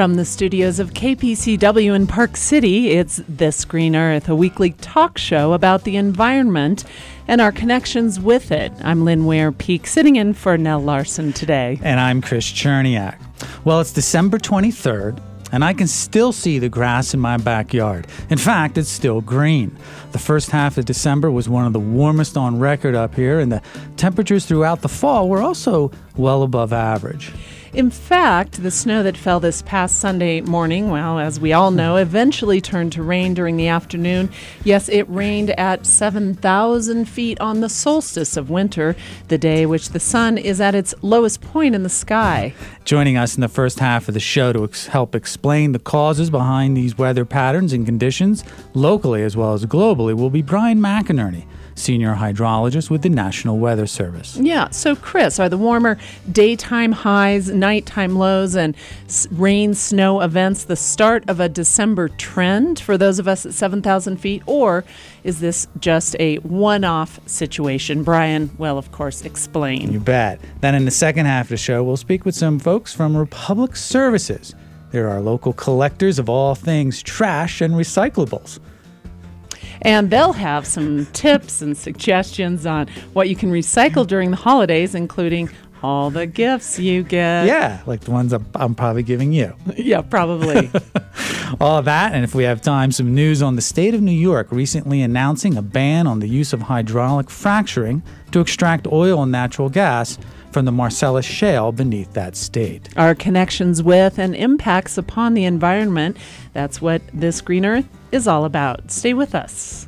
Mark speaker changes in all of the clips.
Speaker 1: From the studios of KPCW in Park City, it's This Green Earth, a weekly talk show about the environment and our connections with it. I'm Lynn Ware-Peak, sitting in for Nell Larson today.
Speaker 2: And I'm Chris Cherniak. Well, it's December 23rd, and I can still see the grass in my backyard. In fact, it's still green. The first half of December was one of the warmest on record up here, and the temperatures throughout the fall were also well above average.
Speaker 1: In fact, the snow that fell this past Sunday morning, well, as we all know, eventually turned to rain during the afternoon. Yes, it rained at 7,000 feet on the solstice of winter, the day which the sun is at its lowest point in the sky.
Speaker 2: Joining us in the first half of the show to help explain the causes behind these weather patterns and conditions, locally as well as globally, will be Brian McInerney, senior hydrologist with the National Weather Service.
Speaker 1: Yeah, so Chris, are the warmer daytime highs, nighttime lows, and rain, snow events the start of a December trend for those of us at 7,000 feet, or is this just a one-off situation? Brian will, of course, explain.
Speaker 2: You bet. Then in the second half of the show, we'll speak with some folks from Republic Services. They're our local collectors of all things trash and recyclables.
Speaker 1: And they'll have some tips and suggestions on what you can recycle during the holidays, including all the gifts you get.
Speaker 2: Yeah, like the ones I'm probably giving you.
Speaker 1: Yeah, probably.
Speaker 2: All of that, and if we have time, some news on the state of New York recently announcing a ban on the use of hydraulic fracturing to extract oil and natural gas from the Marcellus Shale beneath that state.
Speaker 1: Our connections with and impacts upon the environment, that's what This Green Earth is all about. Stay with us.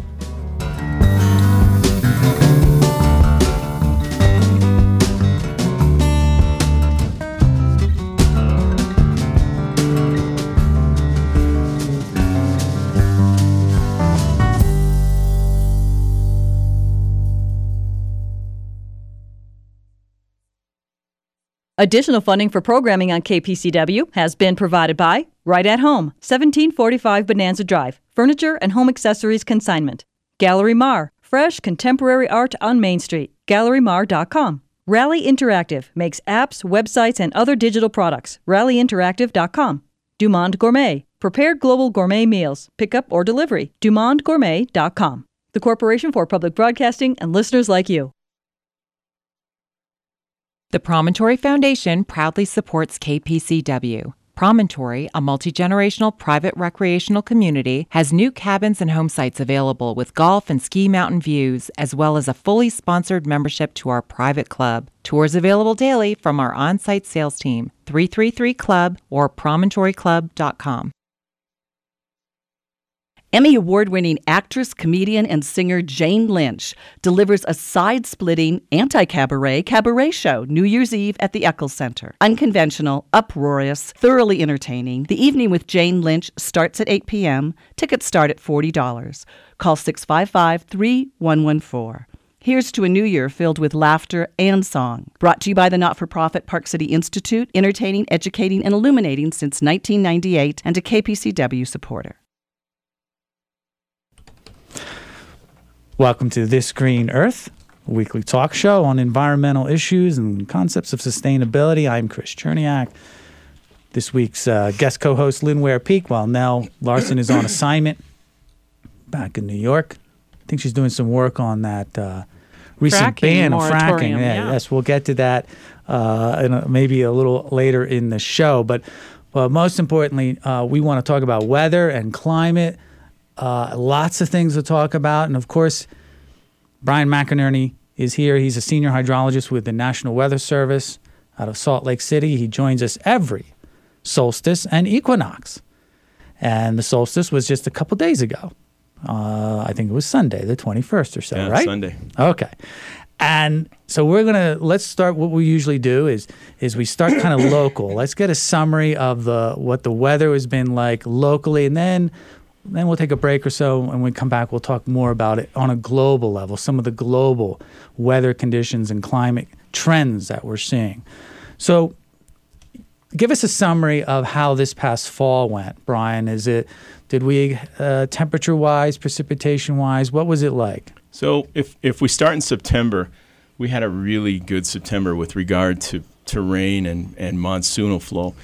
Speaker 3: Additional funding for programming on KPCW has been provided by Right at Home, 1745 Bonanza Drive, Furniture and Home Accessories Consignment. Gallery Mar, fresh contemporary art on Main Street, GalleryMar.com. Rally Interactive makes apps, websites, and other digital products, RallyInteractive.com. Dumont Gourmet, prepared global gourmet meals, pickup or delivery, DumontGourmet.com. The Corporation for Public Broadcasting and listeners like you.
Speaker 4: The Promontory Foundation proudly supports KPCW. Promontory, a multi-generational private recreational community, has new cabins and home sites available with golf and ski mountain views, as well as a fully sponsored membership to our private club. Tours available daily from our on-site sales team, 333-CLUB or promontoryclub.com.
Speaker 5: Emmy Award-winning actress, comedian, and singer Jane Lynch delivers a side-splitting, anti-cabaret cabaret show New Year's Eve at the Eccles Center. Unconventional, uproarious, thoroughly entertaining, the evening with Jane Lynch starts at 8 p.m. Tickets start at $40. Call 655-3114. Here's to a new year filled with laughter and song. Brought to you by the not-for-profit Park City Institute, entertaining, educating, and illuminating since 1998, and a KPCW supporter.
Speaker 2: Welcome to This Green Earth, a weekly talk show on environmental issues and concepts of sustainability. I'm Chris Cherniak. This week's guest co-host Lynn Ware-Peak, while Nell Larson is on assignment back in New York. I think she's doing some work on that recent ban of fracking.
Speaker 1: Yeah.
Speaker 2: Yes, we'll get to that maybe a little later in the show. But most importantly, we want to talk about weather and climate. Lots of things to talk about. And of course, Brian McInerney is here. He's a senior hydrologist with the National Weather Service out of Salt Lake City. He joins us every solstice and equinox. And the solstice was just a couple days ago. I think it was Sunday, the 21st or so, right?
Speaker 6: Sunday.
Speaker 2: Okay. And so let's start. What we usually do is we start kind of local. Let's get a summary of what the weather has been like locally, and then we'll take a break or so, and when we come back, we'll talk more about it on a global level, some of the global weather conditions and climate trends that we're seeing. So give us a summary of how this past fall went, Brian. Did we, temperature-wise, precipitation-wise, what was it like?
Speaker 6: So if we start in September, we had a really good September with regard to rain and monsoonal flow.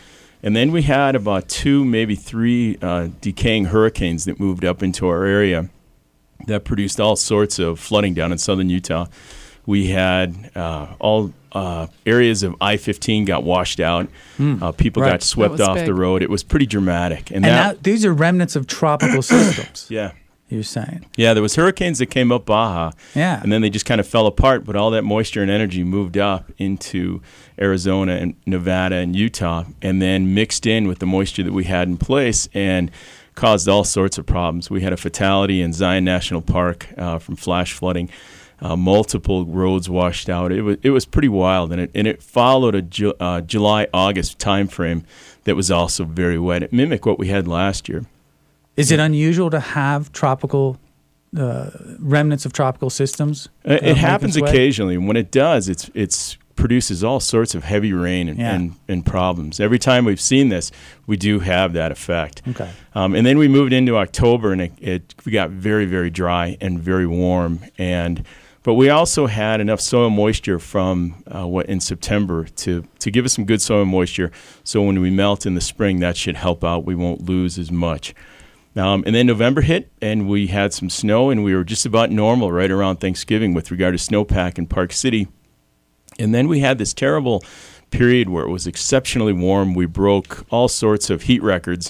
Speaker 6: And then we had about 2, maybe 3 decaying hurricanes that moved up into our area that produced all sorts of flooding down in southern Utah. We had all areas of I-15 got washed out. People
Speaker 2: Right.
Speaker 6: got swept off
Speaker 1: big.
Speaker 6: the road. It was pretty dramatic.
Speaker 2: And now, these are remnants of tropical systems,
Speaker 6: yeah.
Speaker 2: you're saying.
Speaker 6: Yeah, there was hurricanes that came up Baja,
Speaker 2: Yeah.
Speaker 6: and then they just kind of fell apart, but all that moisture and energy moved up into Arizona and Nevada and Utah, and then mixed in with the moisture that we had in place and caused all sorts of problems. We had a fatality in Zion National Park from flash flooding. Multiple roads washed out. It was pretty wild, and it followed a July-August time frame that was also very wet. It mimicked what we had last year.
Speaker 2: Is it unusual to have tropical remnants of tropical systems?
Speaker 6: It happens
Speaker 2: its way?
Speaker 6: occasionally. And when it does, it's produces all sorts of heavy rain and problems. Every time we've seen this, we do have that effect.
Speaker 2: Okay.
Speaker 6: And then we moved into October, and we got very, very dry and very warm. But we also had enough soil moisture from in September to give us some good soil moisture. So when we melt in the spring, that should help out. We won't lose as much. And then November hit, and we had some snow, and we were just about normal right around Thanksgiving with regard to snowpack in Park City. And then we had this terrible period where it was exceptionally warm. We broke all sorts of heat records,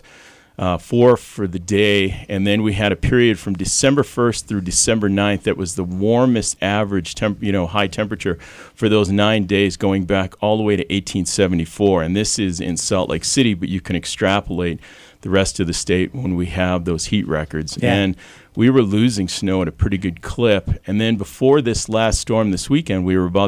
Speaker 6: 4 for the day. And then we had a period from December 1st through December 9th that was the warmest average high temperature for those 9 days, going back all the way to 1874. And this is in Salt Lake City, but you can extrapolate the rest of the state when we have those heat records.
Speaker 2: Yeah.
Speaker 6: And we were losing snow at a pretty good clip. And then before this last storm this weekend, we were about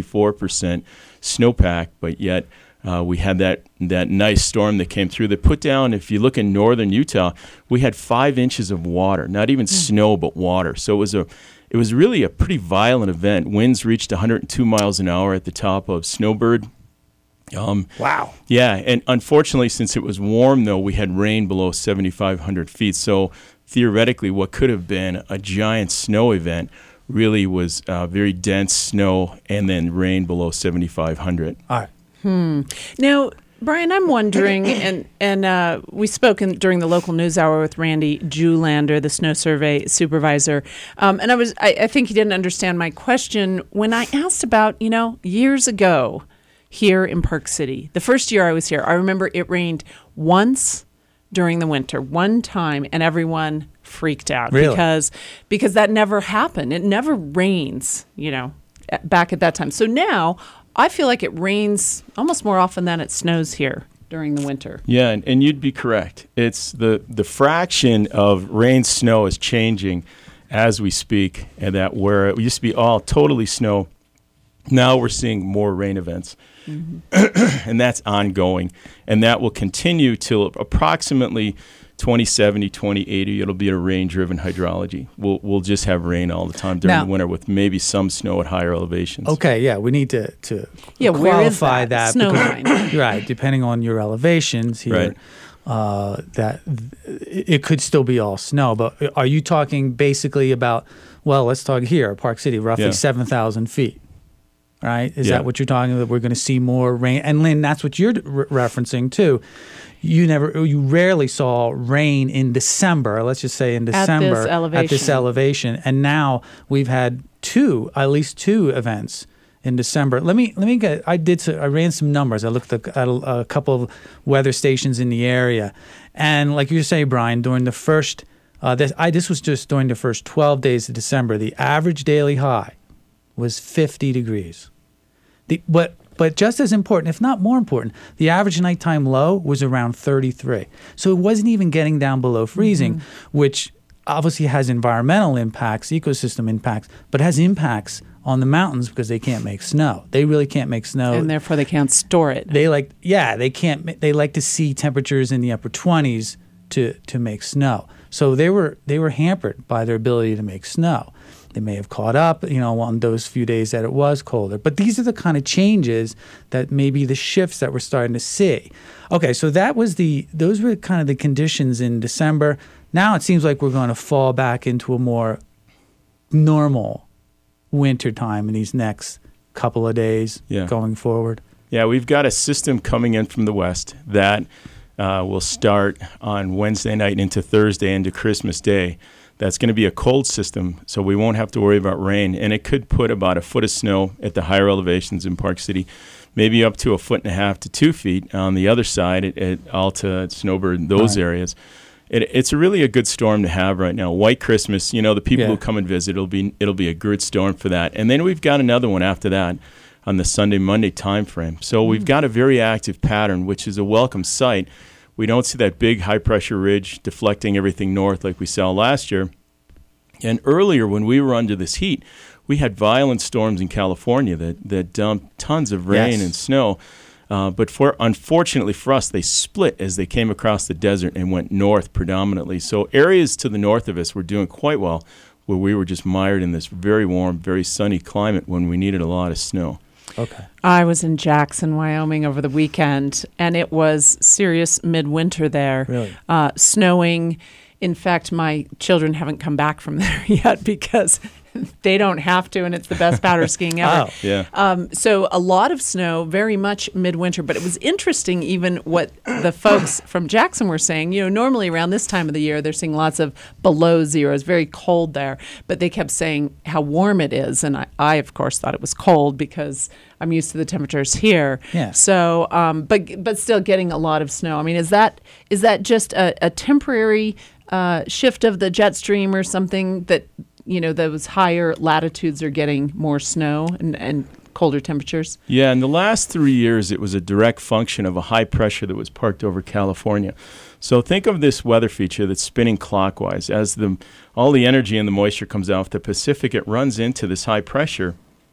Speaker 6: 64% snowpack, but yet we had that nice storm that came through that put down, if you look in northern Utah, we had 5 inches of water, not even snow, but water. So it was really a pretty violent event. Winds reached 102 miles an hour at the top of Snowbird.
Speaker 2: Wow.
Speaker 6: Yeah, and unfortunately, since it was warm, though, we had rain below 7,500 feet. So theoretically, what could have been a giant snow event really was very dense snow and then rain below 7,500.
Speaker 2: All right.
Speaker 1: Now, Brian, I'm wondering, and we spoke during the local news hour with Randy Julander, the snow survey supervisor, and I think he didn't understand my question when I asked about, years ago here in Park City. The first year I was here, I remember it rained once during the winter, one time, and everyone freaked out.
Speaker 2: Really?
Speaker 1: Because that never happened. It never rains, back at that time. So now I feel like it rains almost more often than it snows here during the winter.
Speaker 6: Yeah, and you'd be correct. It's the fraction of rain snow is changing as we speak, and that where it used to be all totally snow, now we're seeing more rain events. And that's ongoing, and that will continue till approximately 2070, 2080. It'll be a rain-driven hydrology. We'll just have rain all the time during the winter with maybe some snow at higher elevations.
Speaker 2: Okay, yeah, we need to
Speaker 1: where is
Speaker 2: qualify
Speaker 1: that?
Speaker 2: that.
Speaker 1: Snow
Speaker 2: because-
Speaker 1: line.
Speaker 2: Right, depending on your elevations here, that it could still be all snow. But are you talking basically about, well, let's talk here, Park City, roughly 7,000 feet. Right? Is that what you're talking about? We're going to see more rain. And Lynn, that's what you're referencing too. You rarely saw rain in December. Let's just say in December
Speaker 1: at this elevation.
Speaker 2: And now we've had at least two events in December. I ran some numbers. I looked at a couple of weather stations in the area, and like you say, Brian, during the first this was just during the first 12 days of December, the average daily high was 50 degrees. But just as important, if not more important, the average nighttime low was around 33. So it wasn't even getting down below freezing, which obviously has environmental impacts, ecosystem impacts, but has impacts on the mountains because they can't make snow. They really can't make snow.
Speaker 1: And therefore they can't store it.
Speaker 2: They like to see temperatures in the upper 20s to make snow. So they were hampered by their ability to make snow. They may have caught up, on those few days that it was colder. But these are the kind of changes that maybe the shifts that we're starting to see. Okay, so those were kind of the conditions in December. Now it seems like we're going to fall back into a more normal winter time in these next couple of days going forward.
Speaker 6: Yeah, we've got a system coming in from the west that will start on Wednesday night into Thursday into Christmas Day. That's going to be a cold system, so we won't have to worry about rain. And it could put about a foot of snow at the higher elevations in Park City, maybe up to 1.5 to 2 feet on the other side at Alta, at Snowbird, those areas. It's really a good storm to have right now. White Christmas, the people who come and visit, it'll be a good storm for that. And then we've got another one after that on the Sunday, Monday time frame. So we've got a very active pattern, which is a welcome sight. We don't see that big high-pressure ridge deflecting everything north like we saw last year. And earlier, when we were under this heat, we had violent storms in California that dumped tons of rain and snow. But unfortunately for us, they split as they came across the desert and went north predominantly. So areas to the north of us were doing quite well, where we were just mired in this very warm, very sunny climate when we needed a lot of snow.
Speaker 2: Okay.
Speaker 1: I was in Jackson, Wyoming over the weekend, and it was serious midwinter there.
Speaker 2: Really?
Speaker 1: Snowing. In fact, my children haven't come back from there yet because they don't have to, and it's the best powder skiing ever.
Speaker 2: Oh,
Speaker 6: yeah.
Speaker 1: So a lot of snow, very much midwinter. But it was interesting even what the folks from Jackson were saying. Normally around this time of the year, they're seeing lots of below zero. It's very cold there. But they kept saying how warm it is. And I of course, thought it was cold because I'm used to the temperatures here.
Speaker 2: Yeah.
Speaker 1: So, but still getting a lot of snow. I mean, is that just a temporary shift of the jet stream or something that those higher latitudes are getting more snow and colder temperatures?
Speaker 6: Yeah, in the last 3 years, it was a direct function of a high pressure that was parked over California. So think of this weather feature that's spinning clockwise. As all the energy and the moisture comes off the Pacific, it runs into this high pressure,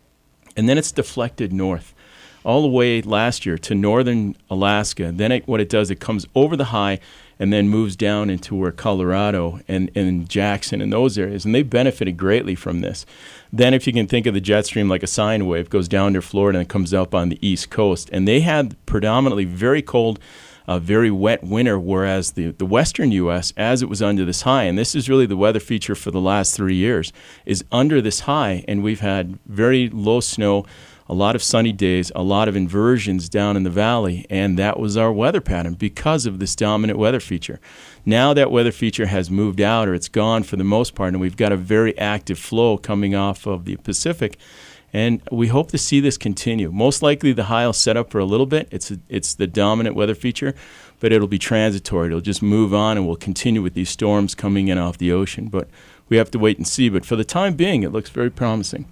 Speaker 6: and then it's deflected north all the way last year to northern Alaska. Then what it does, it comes over the high and then moves down into where Colorado and Jackson and those areas. And they've benefited greatly from this. Then if you can think of the jet stream like a sine wave, goes down to Florida and comes up on the East Coast. And they had predominantly very cold, very wet winter, whereas the western U.S., as it was under this high, and this is really the weather feature for the last 3 years, is under this high. And we've had very low snow, a lot of sunny days, a lot of inversions down in the valley, and that was our weather pattern because of this dominant weather feature. Now that weather feature has moved out, or it's gone for the most part, and we've got a very active flow coming off of the Pacific, and we hope to see this continue. Most likely the high will set up for a little bit. It's the dominant weather feature, but it'll be transitory. It'll just move on, and we'll continue with these storms coming in off the ocean. But we have to wait and see. But for the time being, it looks very promising.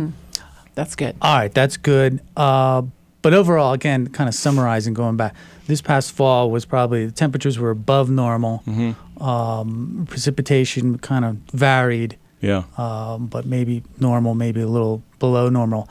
Speaker 1: That's good.
Speaker 2: All right, that's good. But overall, again, kind of summarizing, going back, this past fall was probably the temperatures were above normal. Precipitation kind of varied.
Speaker 6: Yeah.
Speaker 2: But maybe normal, maybe a little below normal.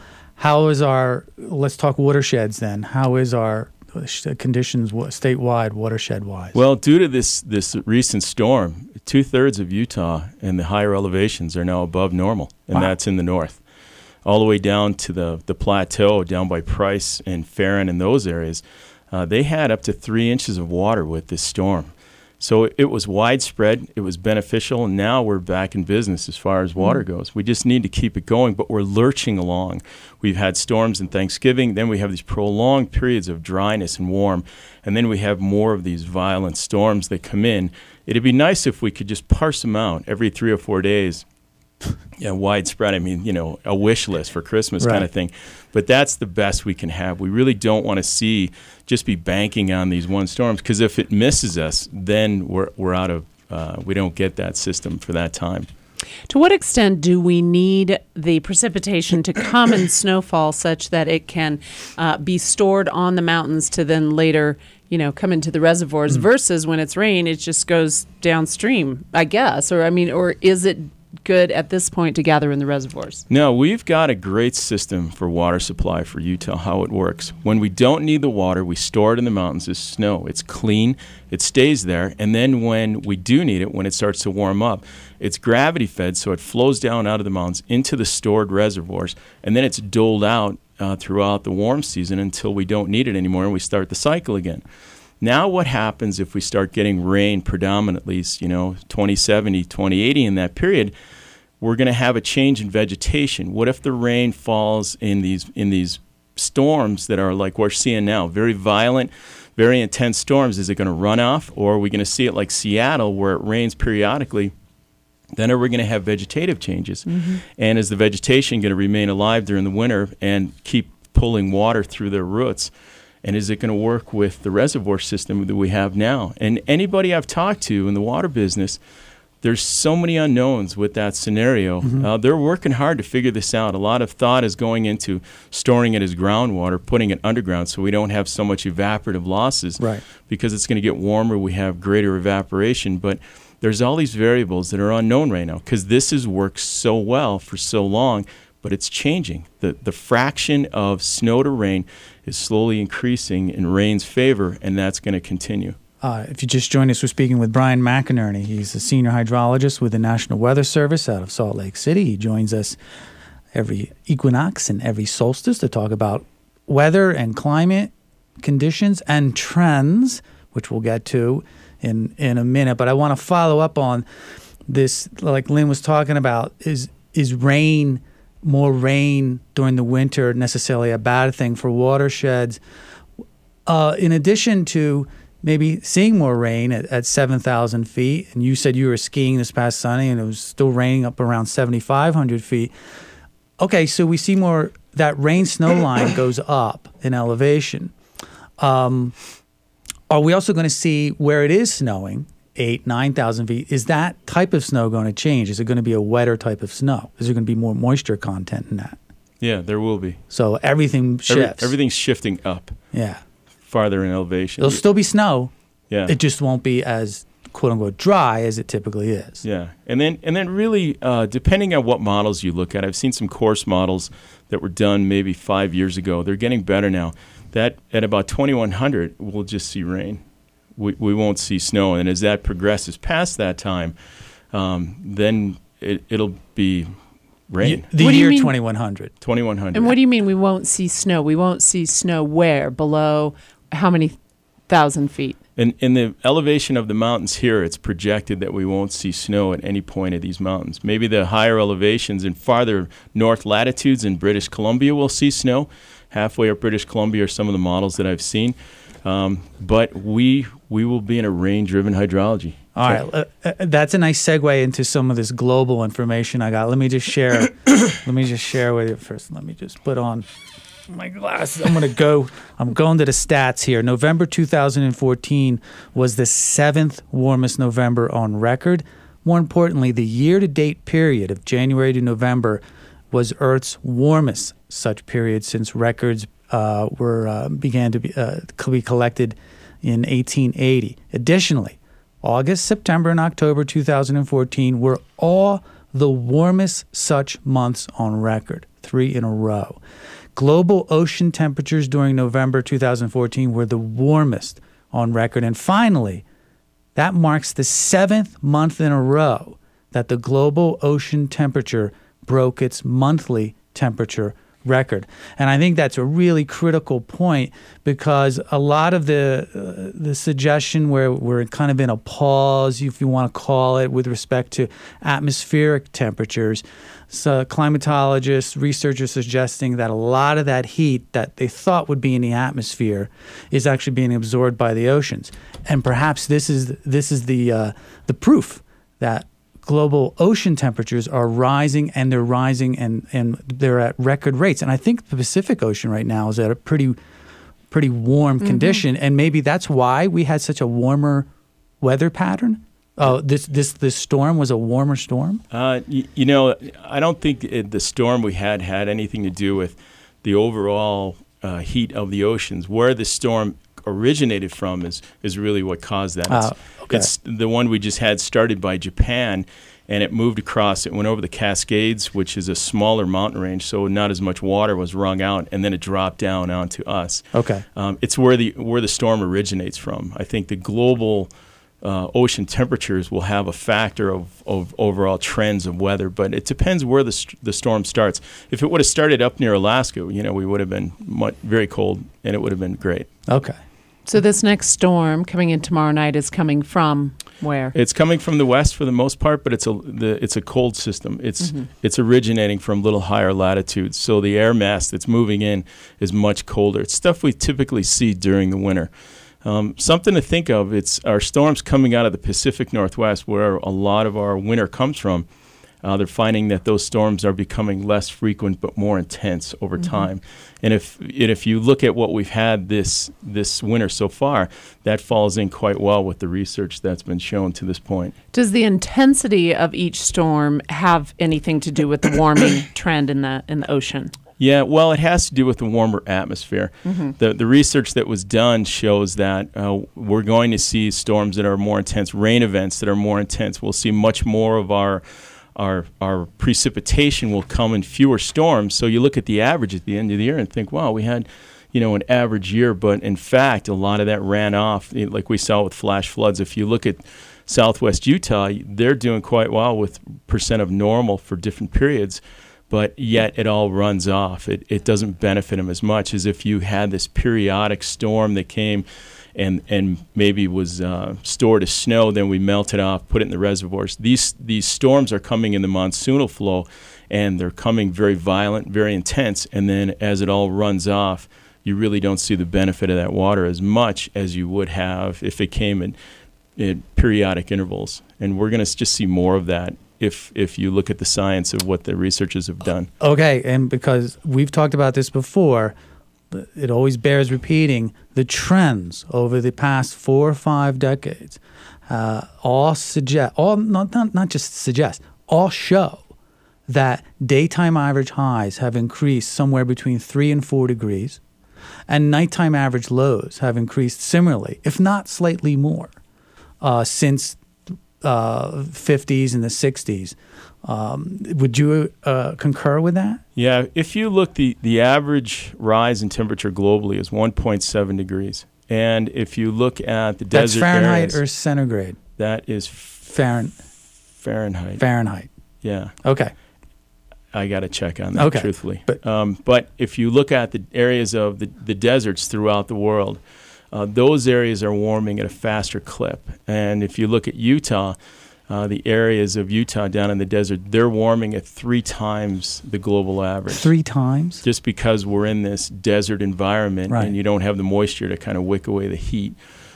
Speaker 2: Let's talk watersheds then. How is our conditions statewide, watershed-wise?
Speaker 6: Well, due to this recent storm, 2/3 of Utah and the higher elevations are now above normal, and that's in the north. All the way down to the plateau, down by Price and Farron and those areas, they had up to 3 inches of water with this storm. So it was widespread, it was beneficial, and now we're back in business as far as water goes. We just need to keep it going, but we're lurching along. We've had storms in Thanksgiving, then we have these prolonged periods of dryness and warm, and then we have more of these violent storms that come in. It'd be nice if we could just parse them out every 3 or 4 days. Yeah, widespread. I mean, a wish list for Christmas kind of thing. But that's the best we can have. We really don't want to just be banking on these one storms, because if it misses us, then we're out of. We don't get that system for that time.
Speaker 1: To what extent do we need the precipitation to come in snowfall such that it can be stored on the mountains to then later, come into the reservoirs, versus when it's rain, it just goes downstream, I guess, or is it good at this point to gather in the reservoirs?
Speaker 6: No, we've got a great system for water supply for Utah, how it works. When we don't need the water, we store it in the mountains as snow. It's clean, it stays there, and then when we do need it, when it starts to warm up, it's gravity fed, so it flows down out of the mountains into the stored reservoirs, and then it's doled out throughout the warm season until we don't need it anymore and we start the cycle again. Now what happens if we start getting rain predominantly, 2070, 2080 in that period? We're going to have a change in vegetation. What if the rain falls in these storms that are like we're seeing now, very violent, very intense storms, is it going to run off, or are we going to see it like Seattle where it rains periodically? Then are we going to have vegetative changes? And is the vegetation going to remain alive during the winter and keep pulling water through their roots? And is it going to work with the reservoir system that we have now? And anybody I've talked to in the water business, there's so many unknowns with that scenario. They're working hard to figure this out. A lot of thought is going into storing it as groundwater, putting it underground so we don't have so much evaporative losses.
Speaker 2: Right.
Speaker 6: Because it's going to get warmer, we have greater evaporation. But there's all these variables that are unknown right now because this has worked so well for so long, but it's changing. The fraction of snow to rain is slowly increasing in rain's favor, and that's going to continue.
Speaker 2: If you just joined us, we're speaking with Brian McInerney. He's a senior hydrologist with the National Weather Service out of Salt Lake City. He joins us every equinox and every solstice to talk about weather and climate conditions and trends, which we'll get to in a minute. But I want to follow up on this, like Lynn was talking about, is more rain during the winter necessarily a bad thing for watersheds? In addition to maybe seeing more rain at 7,000 feet, and you said you were skiing this past Sunday and it was still raining up around 7,500 feet. Okay, so we see more, that rain-snow line goes up in elevation. Are we also going to see where it is snowing, 8,000, 9,000 feet, is that type of snow going to change? Is it going to be a wetter type of snow? Is there going to be more moisture content in that?
Speaker 6: Yeah, there will be.
Speaker 2: So everything shifts.
Speaker 6: Everything's shifting up.
Speaker 2: Yeah.
Speaker 6: Farther in elevation.
Speaker 2: There'll still be snow.
Speaker 6: Yeah.
Speaker 2: It just won't be as quote unquote dry as it typically is.
Speaker 6: Yeah. And then really depending on what models you look at, I've seen some course models that were done maybe 5 years ago. They're getting better now. That at about 2100 we'll just see rain. We won't see snow, and as that progresses past that time, then it'll be rain.
Speaker 2: The
Speaker 1: What do you
Speaker 2: year
Speaker 1: mean?
Speaker 2: 2100.
Speaker 6: 2100.
Speaker 1: And what do you mean we won't see snow? We won't see snow where? Below how many thousand feet?
Speaker 6: In the elevation of the mountains here, it's projected that we won't see snow at any point of these mountains. Maybe the higher elevations in farther north latitudes in British Columbia will see snow. Halfway up British Columbia are some of the models that I've seen. But we will be in a rain-driven hydrology.
Speaker 2: All right, that's a nice segue into some of this global information I got. Let me just share. With you first. Let me just put on my glasses. I'm going to the stats here. November 2014 was the 7th warmest November on record. More importantly, the year-to-date period of January to November was Earth's warmest such period since records began to be collected in 1880. Additionally, August, September, and October 2014 were all the warmest such months on record, 3 in a row. Global ocean temperatures during November 2014 were the warmest on record. And finally, that marks the 7th month in a row that the global ocean temperature broke its monthly temperature record. And I think that's a really critical point because a lot of the suggestion where we're kind of in a pause, if you want to call it, with respect to atmospheric temperatures, so climatologists, researchers suggesting that a lot of that heat that they thought would be in the atmosphere is actually being absorbed by the oceans. And perhaps this is the proof that global ocean temperatures are rising, and they're rising, and they're at record rates. And I think the Pacific Ocean right now is at a pretty warm condition, and maybe that's why we had such a warmer weather pattern. Oh, this storm was a warmer storm?
Speaker 6: I don't think the storm we had anything to do with the overall heat of the oceans. Where the storm originated from is really what caused that. It's the one we just had started by Japan, and it moved across. It went over the Cascades, which is a smaller mountain range, so not as much water was wrung out, and then it dropped down onto us.
Speaker 2: Okay.
Speaker 6: It's where the storm originates from. I think the global ocean temperatures will have a factor of overall trends of weather, but it depends where the storm starts. If it would have started up near Alaska, we would have been very cold, and it would have been great.
Speaker 2: Okay.
Speaker 1: So this next storm coming in tomorrow night is coming from? Where?
Speaker 6: It's coming from the west for the most part, but it's a cold system. It's originating from little higher latitudes, so the air mass that's moving in is much colder. It's stuff we typically see during the winter. Something to think of, it's our storms coming out of the Pacific Northwest, where a lot of our winter comes from. They're finding that those storms are becoming less frequent but more intense over time. And if you look at what we've had this winter so far, that falls in quite well with the research that's been shown to this point.
Speaker 1: Does the intensity of each storm have anything to do with the warming trend in the ocean?
Speaker 6: Yeah, well, it has to do with the warmer atmosphere. The research that was done shows that we're going to see storms that are more intense, rain events that are more intense. We'll see much more of our precipitation will come in fewer storms. So you look at the average at the end of the year and think, wow, we had, an average year. But in fact, a lot of that ran off, like we saw with flash floods. If you look at southwest Utah, they're doing quite well with percent of normal for different periods. But yet it all runs off. It doesn't benefit them as much as if you had this periodic storm that came and maybe was stored as snow, then we melt it off, put it in the reservoirs. These storms are coming in the monsoonal flow, and they're coming very violent, very intense, and then as it all runs off, you really don't see the benefit of that water as much as you would have if it came in periodic intervals. And we're going to just see more of that if you look at the science of what the researchers have done.
Speaker 2: Okay, and because we've talked about this before, it always bears repeating, the trends over the past 4 or 5 decades all show that daytime average highs have increased somewhere between 3 and 4 degrees, and nighttime average lows have increased similarly, if not slightly more, since 50s and the 60s. Would you concur with that?
Speaker 6: Yeah, if you look, the average rise in temperature globally is 1.7 degrees. And if you look at the desert
Speaker 2: Fahrenheit
Speaker 6: areas,
Speaker 2: or centigrade?
Speaker 6: that is
Speaker 2: Fahrenheit.
Speaker 6: Fahrenheit. Yeah.
Speaker 2: Okay.
Speaker 6: I got to check on that, truthfully.
Speaker 2: But
Speaker 6: if you look at the areas of the deserts throughout the world, those areas are warming at a faster clip. And if you look at Utah, the areas of Utah down in the desert, they're warming at 3 times the global average.
Speaker 2: 3 times?
Speaker 6: Just because we're in this desert environment,
Speaker 2: right,
Speaker 6: and you don't have the moisture to kind of wick away the heat.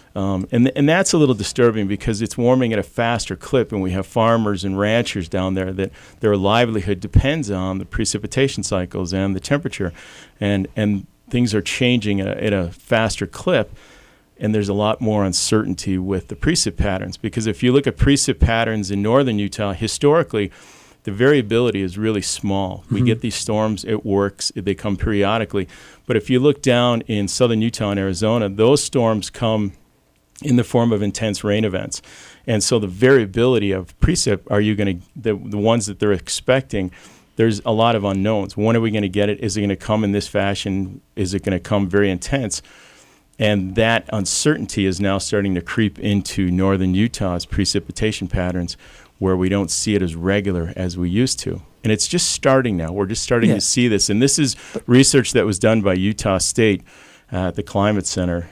Speaker 6: And that's a little disturbing because it's warming at a faster clip, and we have farmers and ranchers down there that their livelihood depends on the precipitation cycles and the temperature. And things are changing at a faster clip. And there's a lot more uncertainty with the precip patterns, because if you look at precip patterns in northern Utah, historically, the variability is really small. We get these storms, it works, they come periodically. But if you look down in southern Utah and Arizona, those storms come in the form of intense rain events. And so the variability of precip, are you going to, the ones that they're expecting, there's a lot of unknowns. When are we going to get it? Is it going to come in this fashion? Is it going to come very intense? And that uncertainty is now starting to creep into northern Utah's precipitation patterns, where we don't see it as regular as we used to. And it's just starting now. We're just starting to see this. And this is research that was done by Utah State at the Climate Center.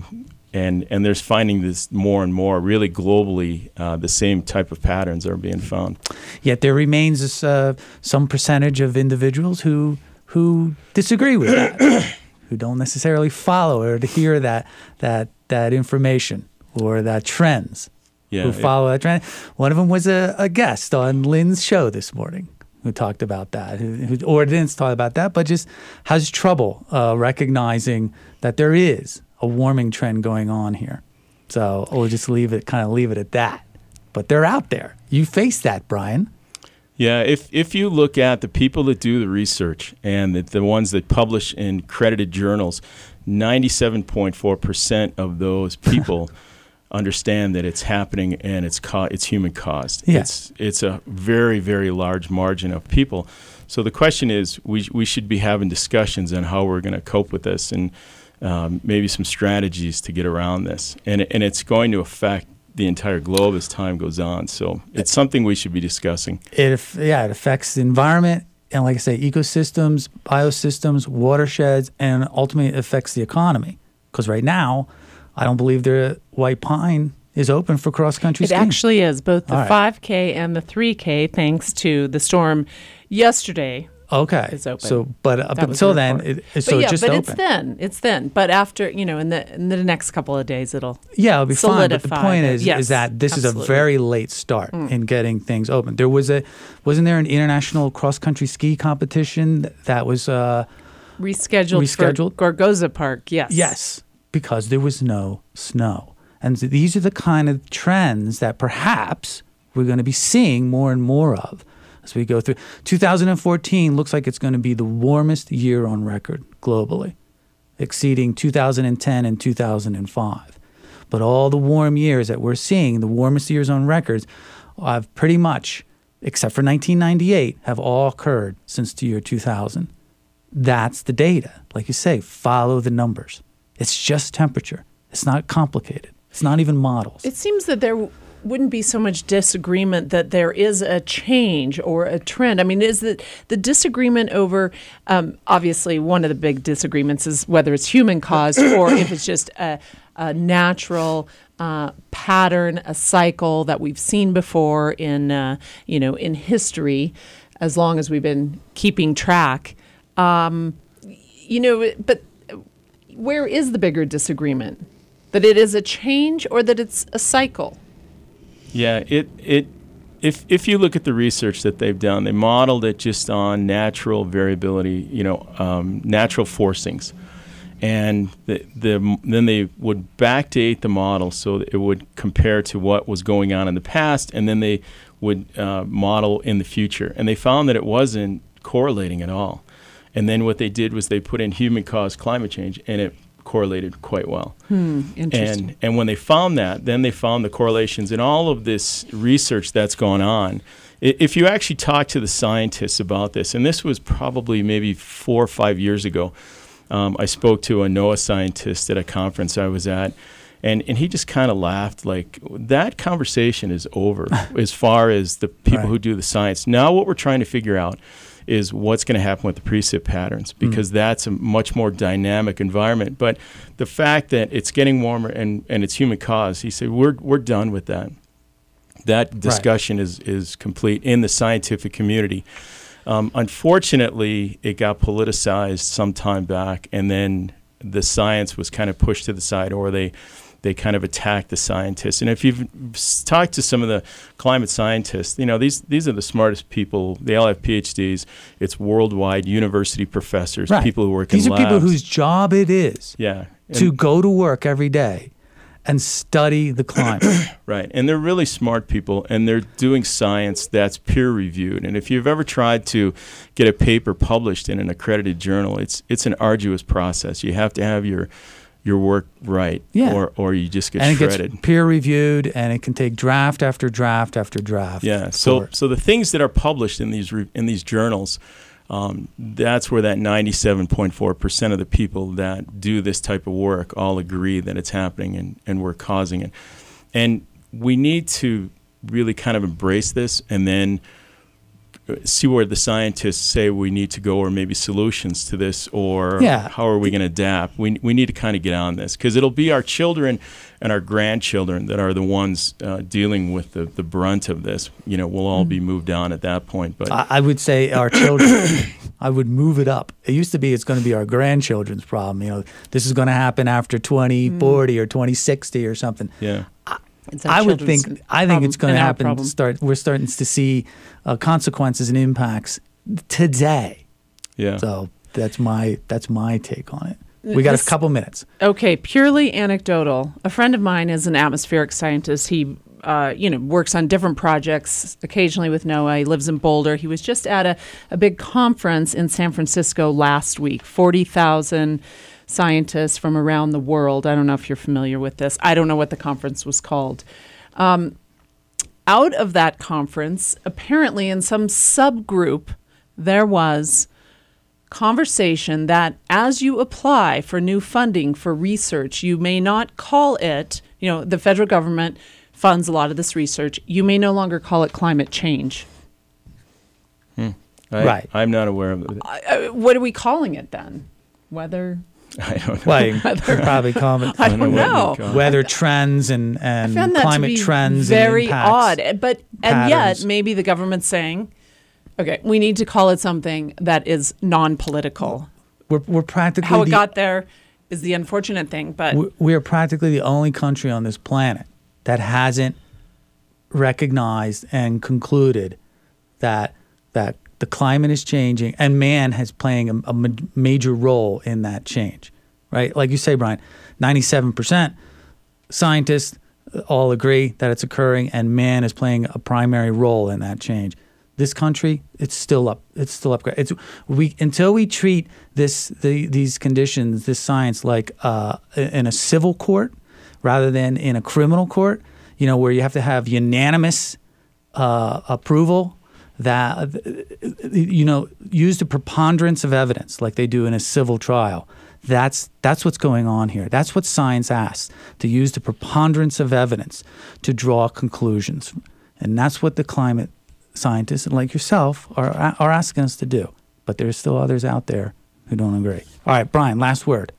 Speaker 6: And there's finding this more and more, really globally, the same type of patterns are being found.
Speaker 2: Yet there remains some percentage of individuals who disagree with that. Who don't necessarily follow or adhere that information or that trends.
Speaker 6: Yeah,
Speaker 2: who follow that trend. One of them was a guest on Lynn's show this morning who talked about that, or didn't talk about that, but just has trouble recognizing that there is a warming trend going on here. So we'll just leave it at that. But they're out there. You face that, Brian.
Speaker 6: Yeah, if you look at the people that do the research and the ones that publish in credited journals, 97.4% of those people understand that it's happening and it's human caused.
Speaker 2: Yeah.
Speaker 6: It's a very, very large margin of people. So the question is, we should be having discussions on how we're going to cope with this, and maybe some strategies to get around this. And it's going to affect the entire globe as time goes on. So it's something we should be discussing.
Speaker 2: It affects the environment, and like I say, ecosystems, biosystems, watersheds, and ultimately it affects the economy. Because right now, I don't believe the white pine is open for cross-country
Speaker 1: It
Speaker 2: skiing.
Speaker 1: actually is, both the
Speaker 2: All right.
Speaker 1: 5K and the 3K, thanks to the storm yesterday.
Speaker 2: Okay.
Speaker 1: Is open.
Speaker 2: So, but
Speaker 1: That
Speaker 2: up
Speaker 1: was
Speaker 2: until
Speaker 1: the
Speaker 2: then,
Speaker 1: report.
Speaker 2: it's just
Speaker 1: but
Speaker 2: open.
Speaker 1: it's thin. But after, in the next couple of days, it'll
Speaker 2: Yeah, it'll be fine. But the
Speaker 1: solidify
Speaker 2: point
Speaker 1: it.
Speaker 2: is
Speaker 1: Yes,
Speaker 2: that this is
Speaker 1: absolutely.
Speaker 2: a very late start in getting things open. There wasn't there an international cross-country ski competition that was
Speaker 1: rescheduled for Gorgoza Park. Yes.
Speaker 2: yes, because there was no snow. And so these are the kind of trends that perhaps we're going to be seeing more and more of as we go through. 2014 looks like it's going to be the warmest year on record globally, exceeding 2010 and 2005. But all the warm years that we're seeing, the warmest years on records, have pretty much, except for 1998, have all occurred since the year 2000. That's the data. Like you say, follow the numbers. It's just temperature. It's not complicated. It's not even models.
Speaker 1: It seems that there wouldn't be so much disagreement that there is a change or a trend. I mean, is that the disagreement over, obviously, one of the big disagreements is whether it's human caused or if it's just a natural pattern, a cycle that we've seen before in history, as long as we've been keeping track. But where is the bigger disagreement? That it is a change or that it's a cycle?
Speaker 6: Yeah, if you look at the research that they've done, they modeled it just on natural variability, natural forcings, and then they would backdate the model so that it would compare to what was going on in the past, and then they would model in the future, and they found that it wasn't correlating at all. And then what they did was they put in human-caused climate change, and it correlated quite well.
Speaker 1: Interesting.
Speaker 6: And when they found that, then they found the correlations in all of this research that's gone on. If you actually talk to the scientists about this, and this was probably maybe 4 or 5 years ago, I spoke to a NOAA scientist at a conference I was at, and he just kind of laughed like, that conversation is over as far as the people who do the science. Now what we're trying to figure out is what's going to happen with the precip patterns, because that's a much more dynamic environment. But the fact that it's getting warmer and it's human caused, he said, we're done with that. That discussion is complete in the scientific community. Unfortunately, it got politicized some time back, and then the science was kind of pushed to the side, or they kind of attack the scientists. And if you've talked to some of the climate scientists, these are the smartest people. They all have PhDs. It's worldwide university professors, people who work in labs.
Speaker 2: These are people whose job it is to go to work every day and study the climate.
Speaker 6: Right. And they're really smart people, and they're doing science that's peer-reviewed. And if you've ever tried to get a paper published in an accredited journal, it's an arduous process. You have to have your work right, or you just get shredded.
Speaker 2: And it gets peer-reviewed, and it can take draft after draft after draft.
Speaker 6: Yeah. So the things that are published in these journals, that's where that 97.4% of the people that do this type of work all agree that it's happening and we're causing it. And we need to really kind of embrace this and then see where the scientists say we need to go, or maybe solutions to this, or how are we going to adapt. We need to kind of get on this, because it'll be our children and our grandchildren that are the ones dealing with the brunt of this. We'll all be moved on at that point. But
Speaker 2: I would say our children, I would move it up. It used to be it's going to be our grandchildren's problem. This is going to happen after 2040 or 2060 or something.
Speaker 6: Yeah.
Speaker 2: I think it's going to happen. We're starting to see consequences and impacts today. Yeah. So that's my take on it. We got a couple minutes.
Speaker 1: Okay, purely anecdotal. A friend of mine is an atmospheric scientist. He works on different projects, occasionally with NOAA. He lives in Boulder. He was just at a big conference in San Francisco last week. 40,000 scientists from around the world. I don't know if you're familiar with this. I don't know what the conference was called. Out of that conference, apparently in some subgroup, there was conversation that as you apply for new funding for research, you may not call it, the federal government funds a lot of this research, you may no longer call it climate change.
Speaker 6: I'm not aware of it.
Speaker 1: What are we calling it then? Weather?
Speaker 6: I don't know.
Speaker 2: Well, you could probably call it
Speaker 1: I don't know.
Speaker 2: weather trends and
Speaker 1: I found that
Speaker 2: climate
Speaker 1: to be
Speaker 2: trends
Speaker 1: very
Speaker 2: and impacts,
Speaker 1: odd. And yet
Speaker 2: patterns.
Speaker 1: maybe the government's saying, okay, we need to call it something that is non-political.
Speaker 2: We're practically
Speaker 1: How it got there is the unfortunate thing, but
Speaker 2: we are practically the only country on this planet that hasn't recognized and concluded that the climate is changing and man is playing a major role in that change, right? Like you say, Brian, 97% scientists all agree that it's occurring and man is playing a primary role in that change. This country, it's still up. It's still up. Until we treat these conditions, this science, like in a civil court rather than in a criminal court, where you have to have unanimous approval, that use the preponderance of evidence like they do in a civil trial. That's what's going on here. That's what science asks, to use the preponderance of evidence to draw conclusions, and that's what the climate scientists like yourself are asking us to do. But there's still others out there who don't agree. All right, Brian, last word.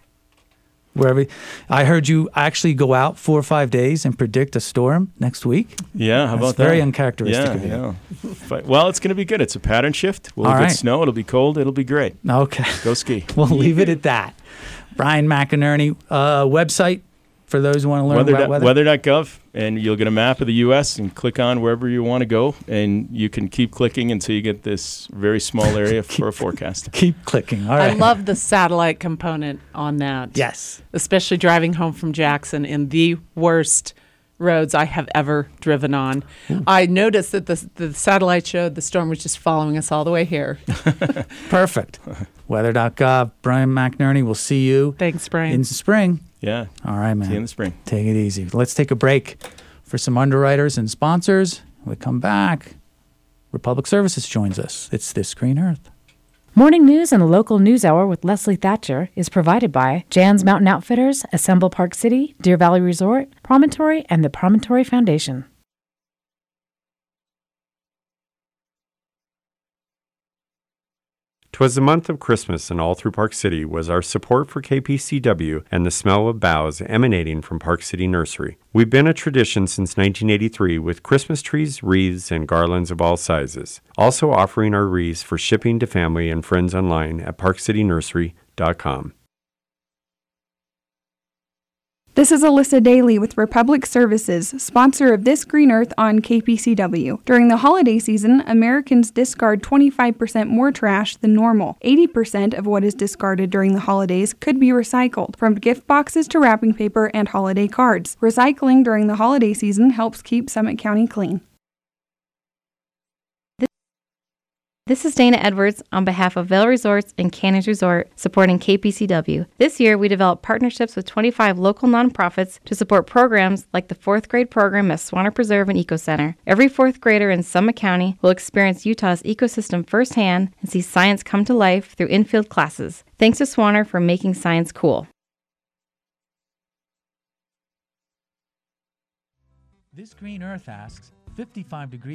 Speaker 2: I heard you actually go out 4 or 5 days and predict a storm next week.
Speaker 6: Yeah, how about that?
Speaker 2: Very uncharacteristic of you.
Speaker 6: Yeah. Well, it's going to be good. It's a pattern shift. We'll get snow. It'll be cold. It'll be great.
Speaker 2: Okay.
Speaker 6: Go ski.
Speaker 2: We'll leave it at that. Brian McInerney, website for those who want to learn about weather?
Speaker 6: Weather.gov, and you'll get a map of the U.S. and click on wherever you want to go, and you can keep clicking until you get this very small area for a forecast.
Speaker 2: Keep clicking. All right.
Speaker 1: I love the satellite component on that.
Speaker 2: Yes.
Speaker 1: Especially driving home from Jackson in the worst roads I have ever driven on. Ooh. I noticed that the satellite showed the storm was just following us all the way here.
Speaker 2: Perfect. Weather.gov. Brian McInerney, we'll see you.
Speaker 1: Thanks, Brian.
Speaker 2: In the spring.
Speaker 6: Yeah.
Speaker 2: All right, man.
Speaker 6: See you in the spring.
Speaker 2: Take it easy. Let's take a break for some underwriters and sponsors. When we come back, Republic Services joins us. It's This Green Earth.
Speaker 7: Morning news and the local news hour with Leslie Thatcher is provided by Jan's Mountain Outfitters, Assemble Park City, Deer Valley Resort, Promontory, and the Promontory Foundation.
Speaker 8: 'Twas the month of Christmas, and all through Park City was our support for KPCW and the smell of boughs emanating from Park City Nursery. We've been a tradition since 1983 with Christmas trees, wreaths, and garlands of all sizes. Also offering our wreaths for shipping to family and friends online at parkcitynursery.com.
Speaker 9: This is Alyssa Daly with Republic Services, sponsor of This Green Earth on KPCW. During the holiday season, Americans discard 25% more trash than normal. 80% of what is discarded during the holidays could be recycled, from gift boxes to wrapping paper and holiday cards. Recycling during the holiday season helps keep Summit County clean.
Speaker 10: This is Dana Edwards on behalf of Vail Resorts and Canyons Resort, supporting KPCW. This year, we developed partnerships with 25 local nonprofits to support programs like the 4th grade program at Swanner Preserve and Eco Center. Every 4th grader in Summit County will experience Utah's ecosystem firsthand and see science come to life through in-field classes. Thanks to Swanner for making science cool.
Speaker 2: This Green Earth asks, 55 degrees.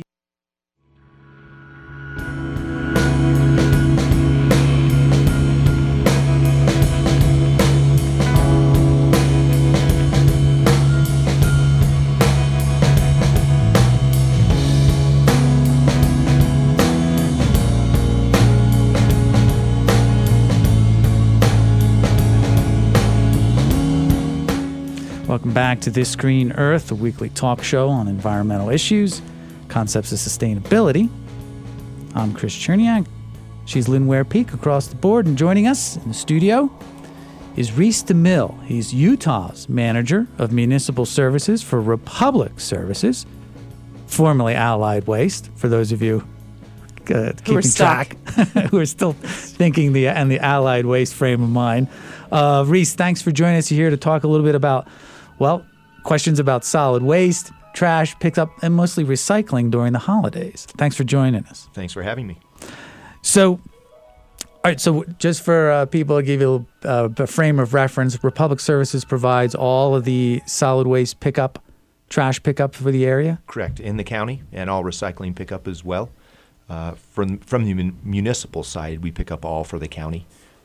Speaker 2: Welcome back to This Green Earth, a weekly talk show on environmental issues, concepts of sustainability. I'm Chris Cherniak. She's Lynn Ware-Peak across the board, and joining us in the studio is Reese DeMille. He's Utah's Manager of Municipal Services for Republic Services, formerly Allied Waste, for those of you keeping track, who are still thinking the Allied Waste frame of mind. Reese, thanks for joining us here to talk a little bit about questions about solid waste, trash, picked up, and mostly recycling during the holidays. Thanks for joining us.
Speaker 11: Thanks for having me.
Speaker 2: So, all right, so just for people to give you a frame of reference, Republic Services provides all of the solid waste pickup, trash pickup for the area?
Speaker 11: Correct, in the county, and all recycling pickup as well. From the municipal side, we pick up all for the county.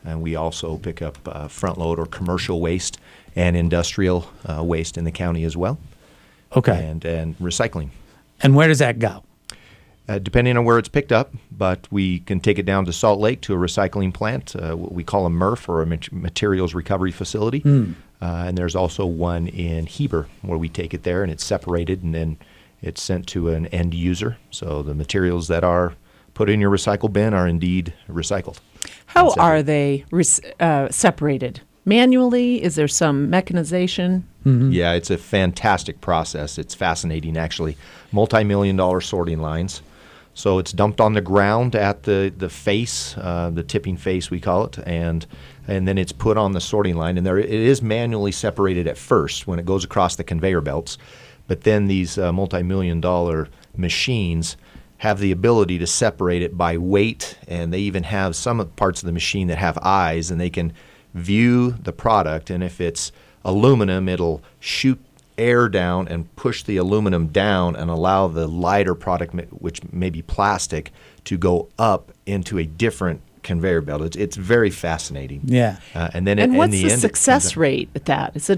Speaker 11: And we also pick up front load or commercial waste and industrial waste in the county as well.
Speaker 2: Okay.
Speaker 11: And recycling.
Speaker 2: And where does that go?
Speaker 11: Depending on where it's picked up, but we can take it down to Salt Lake to a recycling plant, what we call a MRF, or a materials recovery facility. And there's also one in Heber where we take it there and it's separated and then it's sent to an end user. So the materials that are put in your recycle bin are indeed recycled.
Speaker 1: How are they separated? Manually? Is there some mechanization?
Speaker 11: Yeah, it's a fantastic process. It's fascinating, actually. Multi-million-dollar sorting lines. So it's dumped on the ground at the face, the tipping face we call it, and then it's put on the sorting line. And it is manually separated at first when it goes across the conveyor belts. But then these multi-million-dollar machines have the ability to separate it by weight, and they even have some parts of the machine that have eyes, and they can view the product. And if it's aluminum, it'll shoot air down and push the aluminum down and allow the lighter product, which may be plastic, to go up into a different conveyor belt. It's very fascinating.
Speaker 2: Yeah.
Speaker 11: And then
Speaker 1: and
Speaker 11: in
Speaker 1: what's
Speaker 11: the
Speaker 1: the
Speaker 11: end,
Speaker 1: success rate at that? Is it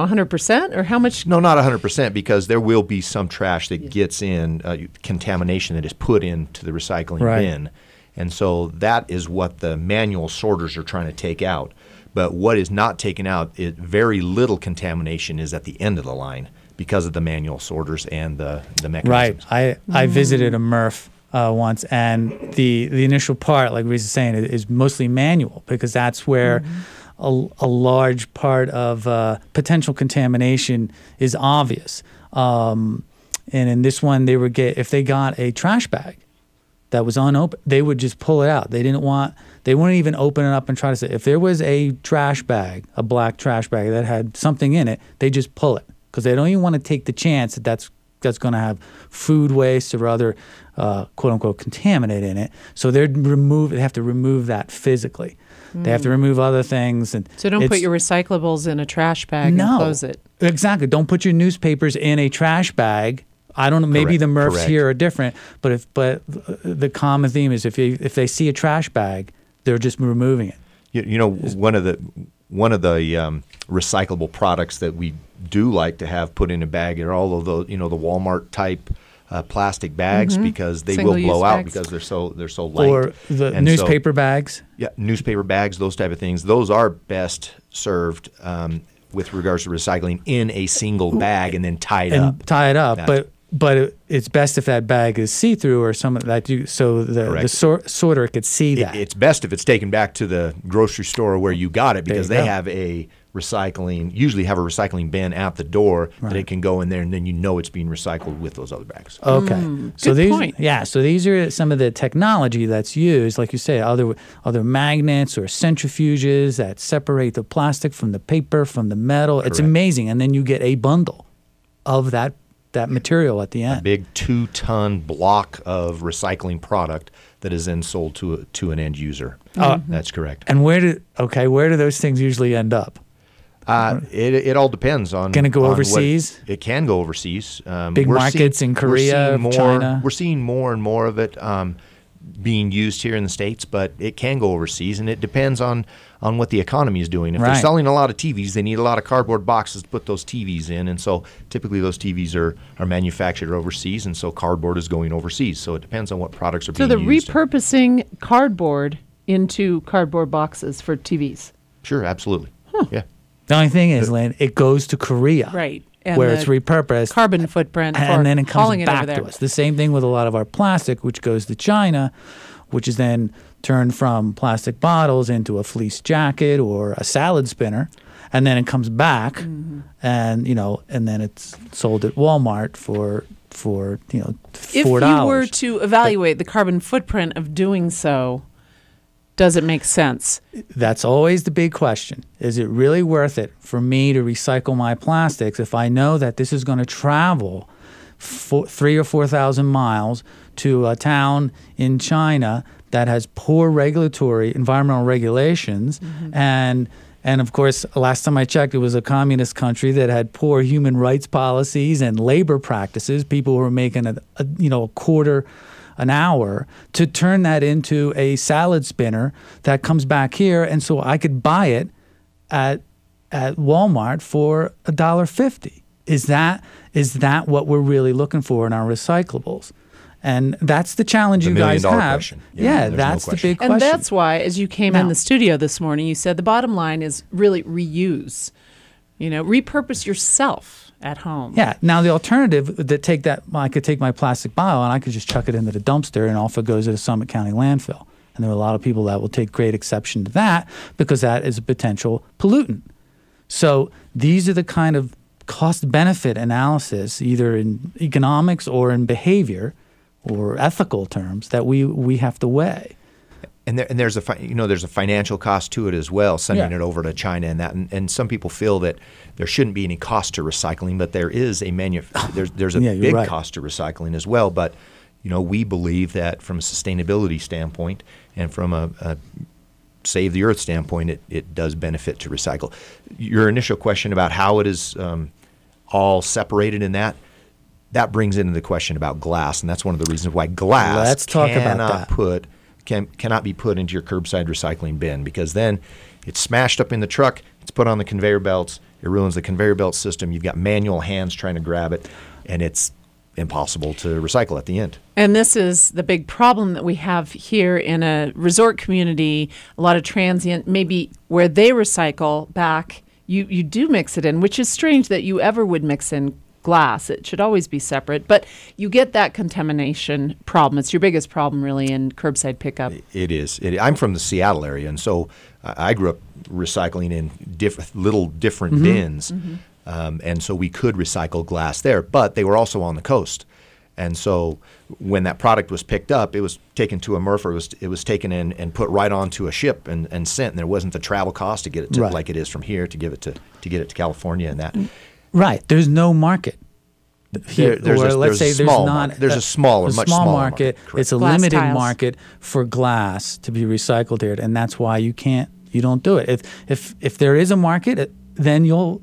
Speaker 1: 100% or how much?
Speaker 11: No, not 100%, because there will be some trash that gets in, contamination that is put into the recycling bin. And so that is what the manual sorters are trying to take out. But what is not taken out, very little contamination is at the end of the line because of the manual sorters and the mechanisms.
Speaker 2: Right. I visited a MRF once, and the initial part, like Reese is saying, is mostly manual because that's where a large part of potential contamination is obvious. And in this one, if they got a trash bag that was unopened, they would just pull it out. They wouldn't even open it up and try to say, if there was a trash bag, a black trash bag that had something in it, they just pull it because they don't even want to take the chance that that's going to have food waste or other quote unquote contaminant in it. So they have to remove that physically. They have to remove other things. And
Speaker 1: so don't put your recyclables in a trash bag and close it.
Speaker 2: Exactly. Don't put your newspapers in a trash bag. I don't know. Maybe the MRFs here are different, but the common theme is if they see a trash bag, they're just removing it.
Speaker 11: One of the recyclable products that we do like to have put in a bag are all of the the Walmart type plastic bags because they will blow out because they're so light.
Speaker 2: Or the newspaper bags.
Speaker 11: Yeah, newspaper bags, those type of things. Those are best served with regards to recycling in a single bag and then tied up.
Speaker 2: Tie it up, but it's best if that bag is see-through or something so the sorter could see that.
Speaker 11: It's best if it's taken back to the grocery store where you got it because they have usually have a recycling bin at the door that it can go in there and then it's being recycled with those other bags.
Speaker 2: Okay.
Speaker 1: Good point.
Speaker 2: Yeah, so these are some of the technology that's used, like you say, other magnets or centrifuges that separate the plastic from the paper, from the metal. Correct. It's amazing. And then you get a bundle of that material at the end.
Speaker 11: A big 2-ton block of recycling product that is then sold to an end user. That's correct.
Speaker 2: And where do those things usually end up?
Speaker 11: It all depends on.
Speaker 2: Can it go overseas?
Speaker 11: It can go overseas.
Speaker 2: Big markets in Korea, China.
Speaker 11: We're seeing more and more of it being used here in the States, but it can go overseas, and it depends on what the economy is doing. If they're selling a lot of TVs, they need a lot of cardboard boxes to put those TVs in, and so typically those TVs are manufactured overseas, and so cardboard is going overseas. So it depends on what products are being used.
Speaker 1: So they're repurposing cardboard into cardboard boxes for TVs?
Speaker 11: Sure, absolutely. Yeah.
Speaker 2: The only thing is, Lynn, it goes to Korea.
Speaker 1: Right.
Speaker 2: And where it's repurposed.
Speaker 1: Carbon footprint
Speaker 2: and then it comes back
Speaker 1: to
Speaker 2: us. The same thing with a lot of our plastic, which goes to China, which is then turned from plastic bottles into a fleece jacket or a salad spinner, and then it comes back, and then it's sold at Walmart for $4.
Speaker 1: If you were to evaluate the carbon footprint of doing so, does it make sense?
Speaker 2: That's always the big question. Is it really worth it for me to recycle my plastics if I know that this is going to travel 3,000 or 4,000 miles to a town in China that has poor environmental regulations, and of course, last time I checked, it was a communist country that had poor human rights policies and labor practices. People were making a an hour to turn that into a salad spinner that comes back here, and so I could buy it at Walmart for $1.50. Is that what we're really looking for in our recyclables? And that's the challenge you guys have.
Speaker 11: Question.
Speaker 2: Yeah,
Speaker 11: there's
Speaker 2: that's
Speaker 11: no
Speaker 2: the
Speaker 11: question.
Speaker 2: big question.
Speaker 1: And that's why, as you came in the studio this morning, you said the bottom line is really reuse. Repurpose yourself at home.
Speaker 2: Yeah. Now the alternative I could take my plastic bottle and I could just chuck it into the dumpster and off it goes to the Summit County landfill. And there are a lot of people that will take great exception to that because that is a potential pollutant. So these are the kind of cost-benefit analysis, either in economics or in behavior or ethical terms, that we have to weigh.
Speaker 11: And there's a financial cost to it as well, sending it over to China and that. And some people feel that there shouldn't be any cost to recycling, but there is there's a big cost to recycling as well. But we believe that from a sustainability standpoint and from a save the earth standpoint, it does benefit to recycle. Your initial question about how it is all separated in that brings into the question about glass, and that's one of the reasons why glass cannot be put into your curbside recycling bin, because then it's smashed up in the truck, it's put on the conveyor belts, it ruins the conveyor belt system, you've got manual hands trying to grab it, and it's impossible to recycle at the end.
Speaker 1: And this is the big problem that we have here in a resort community, a lot of transient, maybe where they recycle back, you do mix it in, which is strange that you ever would mix in glass. It should always be separate, but you get that contamination problem. It's your biggest problem really in curbside pickup.
Speaker 11: It is. I'm from the Seattle area, and so I grew up recycling in different bins. Mm-hmm. And so we could recycle glass there, but they were also on the coast. And so when that product was picked up, it was taken to a MRF, or it was taken in and put right onto a ship and sent. And there wasn't the travel cost to get it to like it is from here to get it to California and that.
Speaker 2: Right. There's no market.
Speaker 11: There's a smaller market.
Speaker 2: It's a
Speaker 1: glass
Speaker 2: limited
Speaker 1: tiles.
Speaker 2: market for glass to be recycled here, and that's why you don't do it. If there is a market, then you'll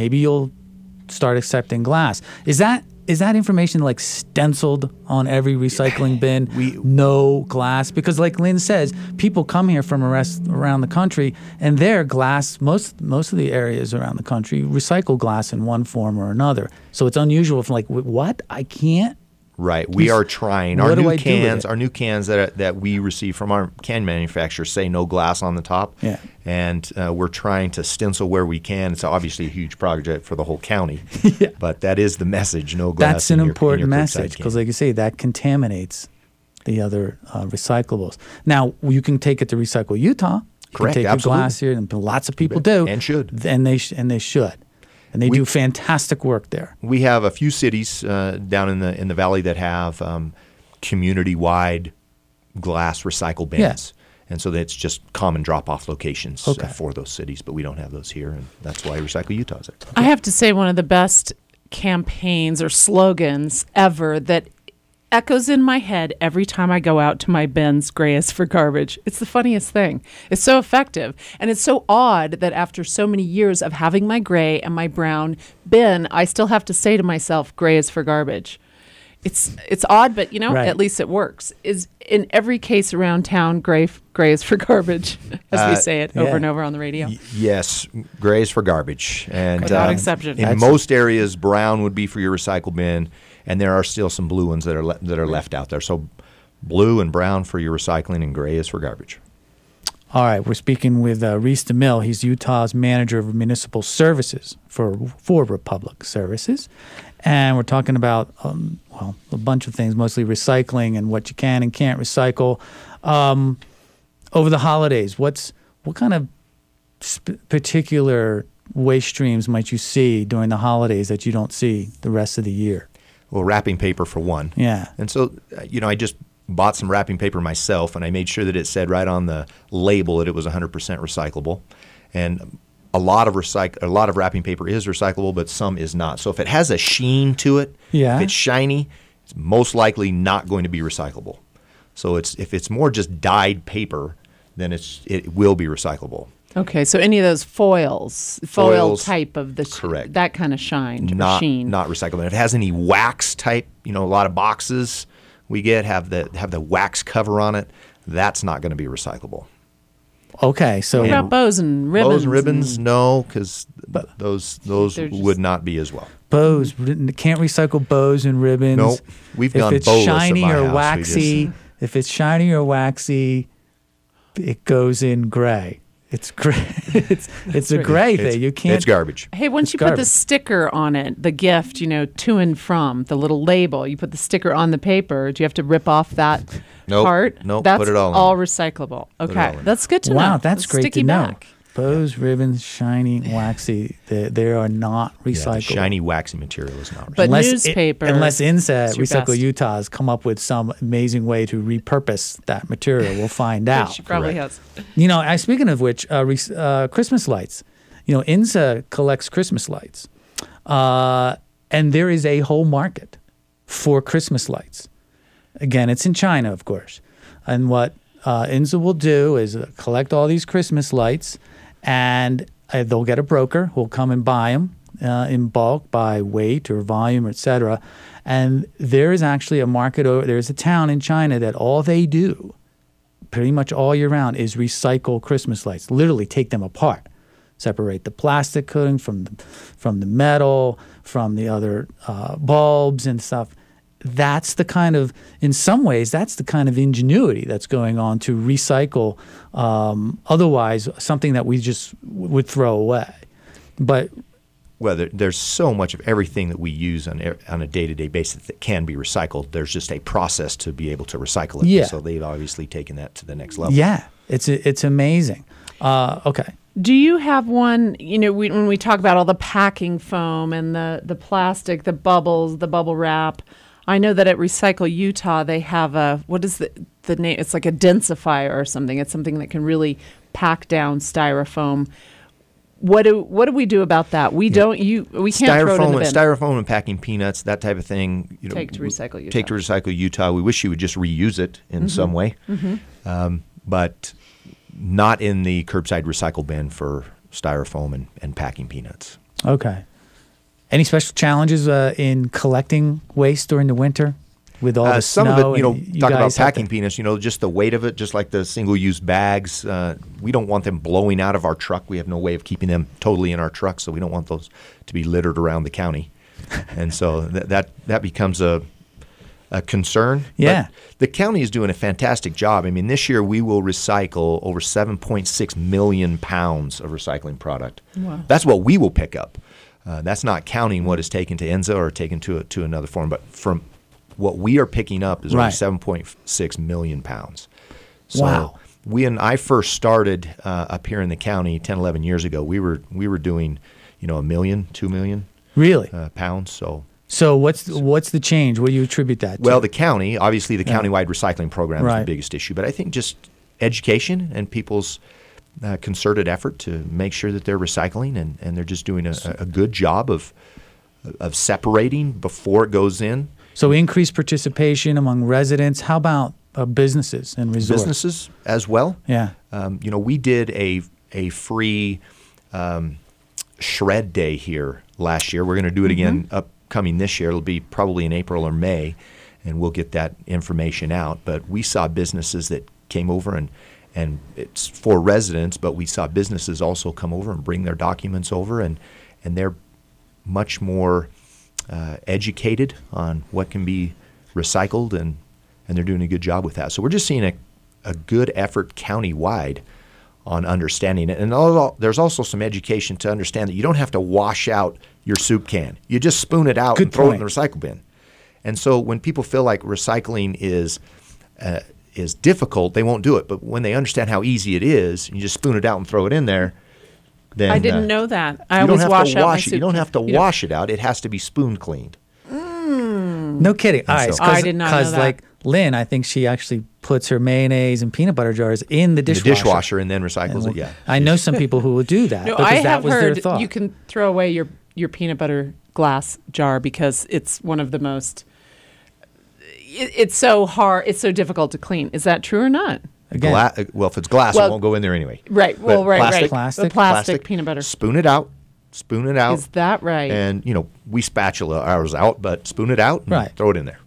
Speaker 2: start accepting glass. Is that information like stenciled on every recycling bin? No glass, because like Lynn says, people come here from around the country, and their glass, most of the areas around the country recycle glass in one form or another. So it's unusual. If like, what? I can't.
Speaker 11: Right. We are trying. Our new cans that we receive from our can manufacturer say no glass on the top.
Speaker 2: Yeah.
Speaker 11: And we're trying to stencil where we can. It's obviously a huge project for the whole county.
Speaker 2: Yeah.
Speaker 11: But that is the message, no glass.
Speaker 2: That's an important message,
Speaker 11: because
Speaker 2: because like you say, that contaminates the other recyclables. Now, you can take it to Recycle Utah. You
Speaker 11: Correct,
Speaker 2: can take
Speaker 11: absolutely.
Speaker 2: your glass here, and lots of people do.
Speaker 11: And should.
Speaker 2: And they should. And they do fantastic work there.
Speaker 11: We have a few cities down in the valley that have community-wide glass recycle bins.
Speaker 2: Yes.
Speaker 11: And so it's just common drop-off locations for those cities, but we don't have those here, and that's why Recycle Utah is there.
Speaker 1: I have to say one of the best campaigns or slogans ever that echoes in my head every time I go out to my bins, gray is for garbage. It's the funniest thing. It's so effective. And it's so odd that after so many years of having my gray and my brown bin, I still have to say to myself, gray is for garbage. It's odd, but at least it works. Is in every case around town, gray is for garbage, as we say it over and over on the radio.
Speaker 11: Yes, gray is for garbage, and
Speaker 1: without exception.
Speaker 11: In most areas, brown would be for your recycle bin, and there are still some blue ones that are left out there. So, blue and brown for your recycling, and gray is for garbage.
Speaker 2: All right, we're speaking with Reese DeMille. He's Utah's manager of municipal services for Republic Services. And we're talking about, a bunch of things, mostly recycling and what you can and can't recycle. Over the holidays, what kind of particular waste streams might you see during the holidays that you don't see the rest of the year?
Speaker 11: Well, wrapping paper for one.
Speaker 2: Yeah.
Speaker 11: And so, I just bought some wrapping paper myself, and I made sure that it said right on the label that it was 100% recyclable. And a lot of wrapping paper is recyclable, but some is not. So if it has a sheen to it, if it's shiny, it's most likely not going to be recyclable. So if it's more just dyed paper, then it will be recyclable.
Speaker 1: Okay, so any of those foil type of
Speaker 11: correct.
Speaker 1: That kind of shine,
Speaker 11: not
Speaker 1: sheen.
Speaker 11: Not recyclable. If it has any wax type, a lot of boxes we get have the wax cover on it. That's not going to be recyclable.
Speaker 2: Okay, so
Speaker 1: What about bows and ribbons?
Speaker 11: Bows and ribbons, no, because those
Speaker 1: They're just-
Speaker 11: would not be as well.
Speaker 2: bows can't recycle bows and ribbons.
Speaker 11: Nope. We've
Speaker 2: if
Speaker 11: gone
Speaker 2: it's
Speaker 11: bowless at
Speaker 2: shiny
Speaker 11: my
Speaker 2: or
Speaker 11: house. We
Speaker 2: waxy,
Speaker 11: just-
Speaker 2: if it's shiny or waxy, it goes in gray. It's gray. it's a gray thing. You can't.
Speaker 11: It's garbage.
Speaker 1: Hey, once
Speaker 2: It's
Speaker 1: you put the
Speaker 2: garbage.
Speaker 1: sticker on it, the gift, to and from, the little label, you put the sticker on the paper. Do you have to rip off that
Speaker 11: Nope.
Speaker 1: part?
Speaker 11: Nope.
Speaker 1: That's
Speaker 11: Put it all in.
Speaker 1: recyclable.
Speaker 11: it all
Speaker 1: Okay,
Speaker 11: in.
Speaker 1: that's good to know.
Speaker 2: Wow, that's great
Speaker 1: sticky
Speaker 2: to know.
Speaker 1: back.
Speaker 2: Bows, ribbons, shiny, waxy. They are not
Speaker 11: Yeah,
Speaker 2: recyclable.
Speaker 11: the shiny, waxy material is not recyclable.
Speaker 1: But
Speaker 2: unless
Speaker 1: newspaper,
Speaker 2: unless INSA
Speaker 1: it's your
Speaker 2: Recycle
Speaker 1: best.
Speaker 2: Utah has come up with some amazing way to repurpose that material. We'll find out.
Speaker 1: She probably has.
Speaker 2: Speaking of which, Christmas lights. INSA collects Christmas lights, and there is a whole market for Christmas lights. Again, it's in China, of course. And what INSA will do is collect all these Christmas lights, and they'll get a broker who will come and buy them in bulk by weight or volume, etc. And there is actually a market there's a town in China that all they do pretty much all year round is recycle Christmas lights. Literally take them apart, separate the plastic coating from the metal, from the other bulbs and stuff. That's the kind of, in some ways, that's the kind of ingenuity that's going on to recycle otherwise something that we just would throw away. But
Speaker 11: Well, there's so much of everything that we use on a day-to-day basis that can be recycled. There's just a process to be able to recycle it.
Speaker 2: Yeah.
Speaker 11: So they've obviously taken that to the next level.
Speaker 2: yeah, it's amazing. Okay.
Speaker 1: Do you have one, when we talk about all the packing foam and the plastic, the bubbles, the bubble wrap, I know that at Recycle Utah they have what is the name? It's like a densifier or something. It's something that can really pack down styrofoam. What do we do about that? We can't throw it in the bin.
Speaker 11: Styrofoam and packing peanuts, that type of thing.
Speaker 1: Take to Recycle Utah.
Speaker 11: Take to Recycle Utah. We wish you would just reuse it in some way, but not in the curbside recycle bin for styrofoam and packing peanuts.
Speaker 2: Okay. Any special challenges in collecting waste during the winter with all the
Speaker 11: some
Speaker 2: snow?
Speaker 11: of it,
Speaker 2: and you
Speaker 11: talk
Speaker 2: guys
Speaker 11: about
Speaker 2: have
Speaker 11: packing
Speaker 2: to-
Speaker 11: peanuts, just the weight of it, just like the single-use bags. We don't want them blowing out of our truck. We have no way of keeping them totally in our truck, so we don't want those to be littered around the county. And so that becomes a concern.
Speaker 2: Yeah.
Speaker 11: But the county is doing a fantastic job. I mean, this year we will recycle over 7.6 million pounds of recycling product.
Speaker 1: Wow.
Speaker 11: That's what we will pick up. That's not counting what is taken to INSA or taken to another form, but from what we are picking up is
Speaker 2: Right.
Speaker 11: over 7.6 million pounds. So
Speaker 2: Wow.
Speaker 11: when I first started up here in the county 10, 11 years ago, we were doing, 1 million, 2 million
Speaker 2: Really?
Speaker 11: pounds.
Speaker 2: So what's the change? What do you attribute that to?
Speaker 11: Well, the county, obviously the countywide recycling program is
Speaker 2: Right.
Speaker 11: the biggest issue, but I think just education and people's concerted effort to make sure that they're recycling and they're just doing a good job of separating before it goes in.
Speaker 2: So increased participation among residents. How about businesses and resorts?
Speaker 11: Businesses as well.
Speaker 2: Yeah.
Speaker 11: We did a free shred day here last year. We're going to do it again upcoming this year. It'll be probably in April or May, and we'll get that information out. But we saw businesses that came over and it's for residents, but we saw businesses also come over and bring their documents over, and they're much more educated on what can be recycled, and they're doing a good job with that. So we're just seeing a good effort countywide on understanding it. And there's also some education to understand that you don't have to wash out your soup can. You just spoon it out
Speaker 2: Good
Speaker 11: and throw it in
Speaker 2: point.
Speaker 11: the recycle bin. And so when people feel like recycling is difficult, they won't do it. But when they understand how easy it is, you just spoon it out and throw it in there. Then
Speaker 1: I didn't know that. I
Speaker 11: you don't
Speaker 1: always
Speaker 11: have
Speaker 1: wash
Speaker 11: to
Speaker 1: out my
Speaker 11: wash it.
Speaker 1: soup
Speaker 11: You don't
Speaker 1: can.
Speaker 11: have to
Speaker 1: You don't-
Speaker 11: wash it out. It has to be spoon cleaned.
Speaker 2: No kidding. All right.
Speaker 11: so-
Speaker 1: I did not know
Speaker 2: Because
Speaker 1: that.
Speaker 2: like Lynn, I think she actually puts her mayonnaise and peanut butter jars in the
Speaker 11: The
Speaker 2: dishwasher.
Speaker 11: dishwasher and then recycles it. Yeah.
Speaker 2: I know some people who will do that
Speaker 1: No,
Speaker 2: because
Speaker 1: I
Speaker 2: that
Speaker 1: have
Speaker 2: was their
Speaker 1: heard
Speaker 2: thought.
Speaker 1: you can throw away your peanut butter glass jar because it's one of the most. It's so hard. It's so difficult to clean. Is that true or not?
Speaker 2: Again,
Speaker 11: Well, if it's glass,
Speaker 1: Well-
Speaker 11: it won't go in there anyway.
Speaker 1: Right.
Speaker 11: But
Speaker 1: Well, right.
Speaker 11: plastic,
Speaker 1: Right.
Speaker 2: Plastic?
Speaker 1: The plastic peanut butter.
Speaker 11: Spoon it out. Spoon it out.
Speaker 1: Is that right?
Speaker 11: And we spatula ours out, but spoon it out and
Speaker 2: Right.
Speaker 11: throw it in there.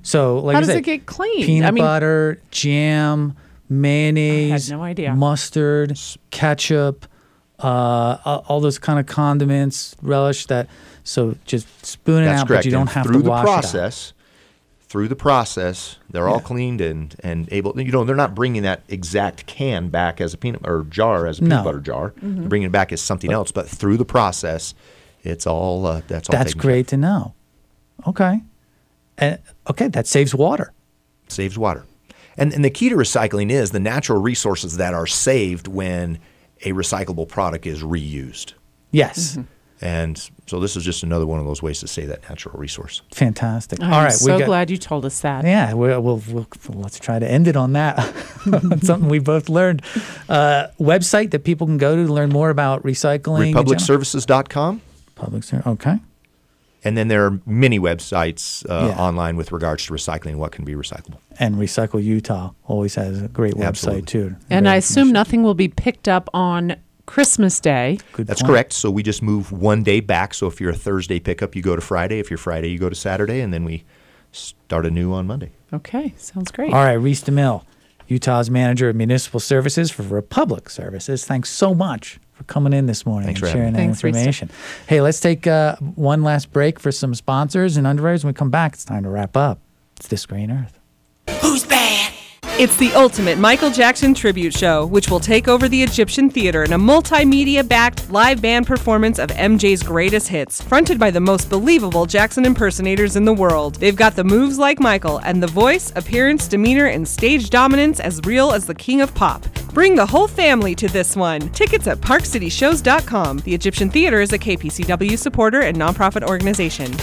Speaker 2: So, like
Speaker 1: How
Speaker 2: I
Speaker 1: does
Speaker 2: said,
Speaker 1: it get cleaned?
Speaker 2: peanut butter, jam, mayonnaise,
Speaker 1: I had no idea.
Speaker 2: mustard, ketchup, all those kind of condiments, relish that. So just spoon it
Speaker 11: That's
Speaker 2: out,
Speaker 11: correct.
Speaker 2: but you don't
Speaker 11: And
Speaker 2: have
Speaker 11: through
Speaker 2: to wash
Speaker 11: Through the process, they're all cleaned and able. They're not bringing that exact can back as a peanut butter jar.
Speaker 2: No.
Speaker 11: Butter jar. They're bringing it back as something else. But through the process, it's all that's all.
Speaker 2: That's
Speaker 11: taken
Speaker 2: great to know. Okay. And that saves water.
Speaker 11: Saves water. And the key to recycling is the natural resources that are saved when a recyclable product is reused.
Speaker 2: Yes.
Speaker 11: And so this is just another one of those ways to save that natural resource.
Speaker 2: Fantastic.
Speaker 1: I'm
Speaker 2: All right.
Speaker 1: so glad you told us that.
Speaker 2: Yeah. We'll let's try to end it on that. Something we both learned. Website that people can go to learn more about recycling.
Speaker 11: Republicservices.com.
Speaker 2: Okay.
Speaker 11: And then there are many websites online with regards to recycling and what can be recyclable.
Speaker 2: And Recycle Utah always has a great website,
Speaker 11: Absolutely.
Speaker 2: too.
Speaker 1: And I assume nothing will be picked up on Christmas Day.
Speaker 11: That's correct. So we just move one day back. So if you're a Thursday pickup, you go to Friday. If you're Friday, you go to Saturday. And then we start anew on Monday.
Speaker 1: Okay, sounds great.
Speaker 2: All right, Reese DeMille, Utah's Manager of Municipal Services for Republic Services. Thanks so much for coming in this morning
Speaker 11: Thanks
Speaker 2: and
Speaker 11: for
Speaker 2: sharing that
Speaker 11: having me.
Speaker 2: information. Hey, let's take one last break for some sponsors and underwriters. When we come back, it's time to wrap up. It's This Green Earth.
Speaker 12: Who's bad? It's the ultimate Michael Jackson tribute show, which will take over the Egyptian Theater in a multimedia-backed live band performance of MJ's greatest hits, fronted by the most believable Jackson impersonators in the world. They've got the moves like Michael, and the voice, appearance, demeanor, and stage dominance as real as the king of pop. Bring the whole family to this one. Tickets at parkcityshows.com. The Egyptian Theater is a KPCW supporter and nonprofit organization.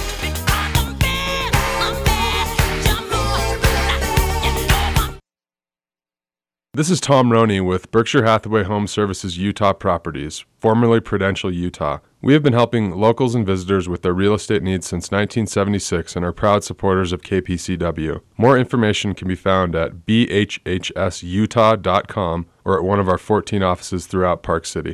Speaker 13: This is Tom Roney with Berkshire Hathaway Home Services Utah Properties, formerly Prudential Utah. We have been helping locals and visitors with their real estate needs since 1976 and are proud supporters of KPCW. More information can be found at bhhsutah.com or at one of our 14 offices throughout Park City.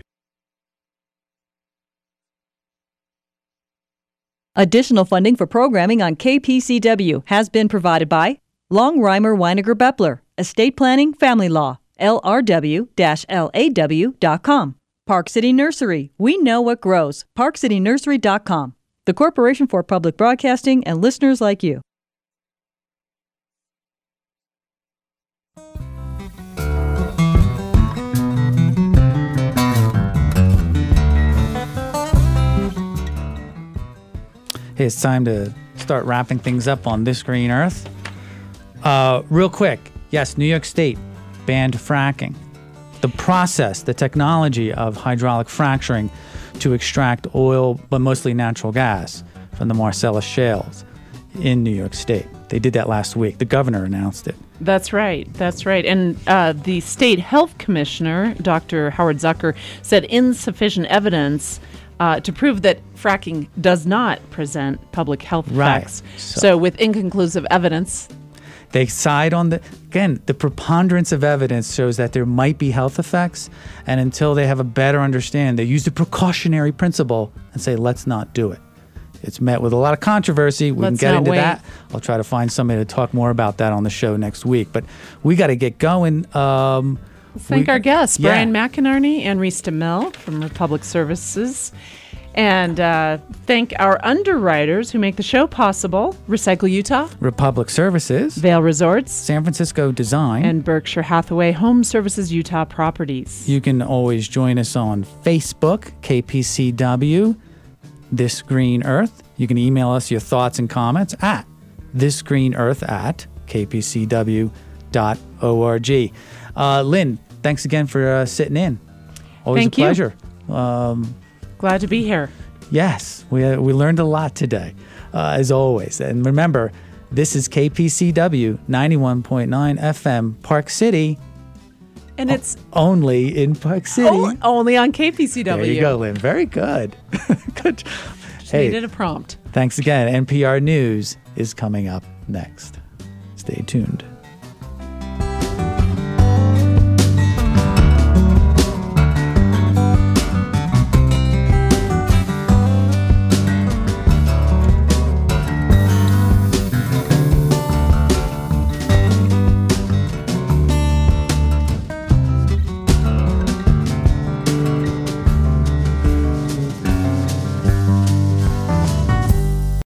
Speaker 3: Additional funding for programming on KPCW has been provided by Longreimer Weiniger Bepler, Estate Planning Family Law, LRW-LAW.com. Park City Nursery, we know what grows, parkcitynursery.com. The Corporation for Public Broadcasting and listeners like you.
Speaker 2: Hey, it's time to start wrapping things up on This Green Earth. Real quick, yes, New York State banned fracking. The process, the technology of hydraulic fracturing to extract oil, but mostly natural gas, from the Marcellus shales in New York State. They did that last week. The governor announced it.
Speaker 1: That's right. That's right. And the state health commissioner, Dr. Howard Zucker, said insufficient evidence to prove that fracking does not present public health effects.
Speaker 2: Right.
Speaker 1: So with inconclusive evidence,
Speaker 2: they side on the preponderance of evidence shows that there might be health effects, and until they have a better understanding, they use the precautionary principle and say, let's not do it. It's met with a lot of controversy. We can get into that. I'll try to find somebody to talk more about that on the show next week. But we got to get going.
Speaker 1: Thank our guests, Brian McInerney and Reese DeMille from Republic Services. And thank our underwriters who make the show possible, Recycle Utah,
Speaker 2: Republic Services,
Speaker 1: Vail Resorts,
Speaker 2: San Francisco Design,
Speaker 1: and Berkshire Hathaway Home Services Utah Properties.
Speaker 2: You can always join us on Facebook, KPCW, This Green Earth. You can email us your thoughts and comments at thisgreenearth@kpcw.org. Lynn, thanks again for sitting in. Always a pleasure.
Speaker 1: Glad to be here.
Speaker 2: Yes, we learned a lot today, as always. And remember, this is KPCW 91.9 FM, Park City.
Speaker 1: And it's
Speaker 2: only in Park City.
Speaker 1: Only on KPCW.
Speaker 2: There you go, Lynn. Very good. Good. Hey,
Speaker 1: needed a prompt.
Speaker 2: Thanks again. NPR News is coming up next. Stay tuned.